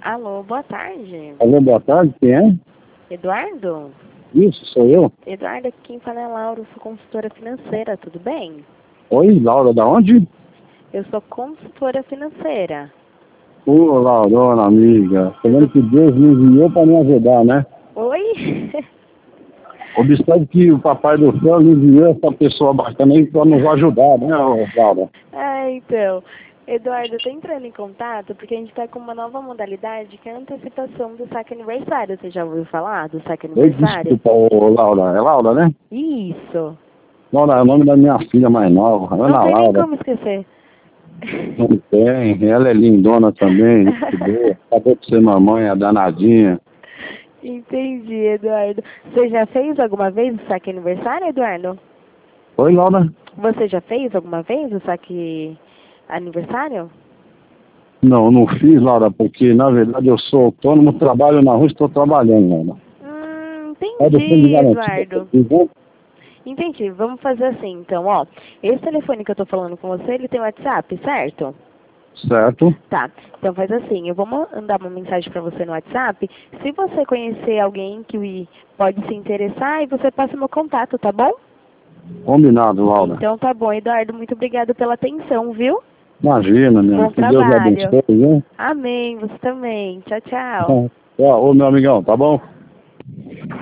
Alô, boa tarde. Alô, boa tarde, quem é? Eduardo? Isso, sou eu. Eduardo, aqui quem fala é Laura, eu sou consultora financeira, tudo bem? Oi, Laura, da onde? Eu sou consultora financeira. Ô, Laurona, amiga, falando que Deus me enviou para me ajudar, né? Oi? Observe que o Papai do Céu me enviou essa pessoa bacana aí para nos ajudar, né, ô, Laura? Então, Eduardo, eu tô entrando em contato porque a gente tá com uma nova modalidade que é a antecipação do saque aniversário. Você já ouviu falar do saque Oi, aniversário? desculpa, ô, Laura. É Laura, né? Isso. Laura, é o nome da minha filha mais nova, Não Ana tem nem Laura. como esquecer. Não tem, ela é lindona também, muito boa. Acabou de ser mamãe, a danadinha. Entendi, Eduardo. Você já fez alguma vez o saque aniversário, Eduardo? Oi, Laura? Você já fez alguma vez o saque aniversário? Não, não fiz, Laura, porque na verdade eu sou autônomo, trabalho na rua, estou trabalhando, Laura. É do fundo de Entendi, garantia, Eduardo. viu? Entendi. Vamos fazer assim, então, ó. Esse telefone que eu tô falando com você, ele tem WhatsApp, certo? Certo. Tá. Então faz assim, eu vou mandar uma mensagem pra você no WhatsApp. Se você conhecer alguém que pode se interessar, aí você passa meu contato, tá bom? Combinado, Laura. Então tá bom, Eduardo. Muito obrigado pela atenção, viu? Imagina, minha Bom amiga. Que Deus lhe trabalho. abençoe, viu? Amém. Você também. Tchau, tchau. Ô, meu amigão, tá bom?